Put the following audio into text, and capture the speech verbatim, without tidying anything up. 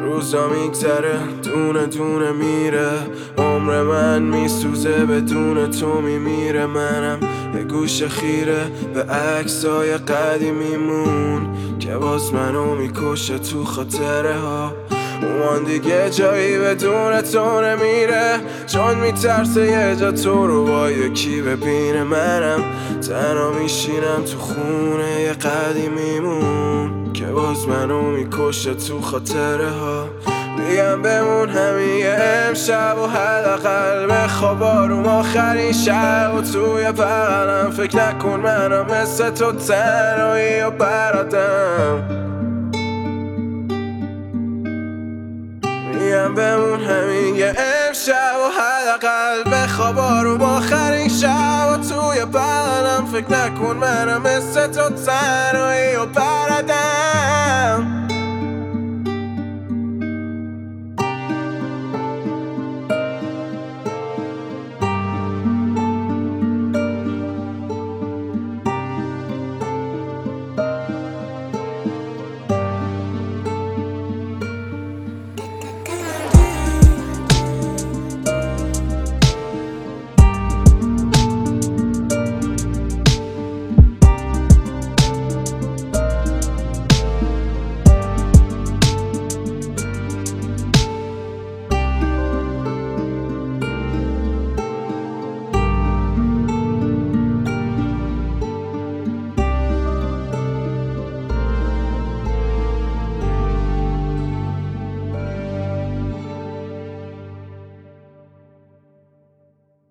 روزا میگذره دونه دونه میره، عمر من میسوزه بدون تو میمیره. منم یه گوش خیره به عکسای قدیمیمون که باز منو میکشه تو خاطره ها. اومان دیگه جایی بدون تو نمیره، چون میترسه یه جا تو رو با یکی ببینه. منم تنها میشینم تو خونه یه قدیمیمون که باز منو میکشه تو خاطره ها. میگم بمون همین یه امشب و حداقل بخواب آروم آخرین شب و توی بغلم. فکر نکن منم مثل تو تنهایی و برادم. میگم بمون همین یه امشب و حداقل بخواب آروم آخرین شب و توی بغلم. فکر نکن منم مثل تو تنهایی و برادم.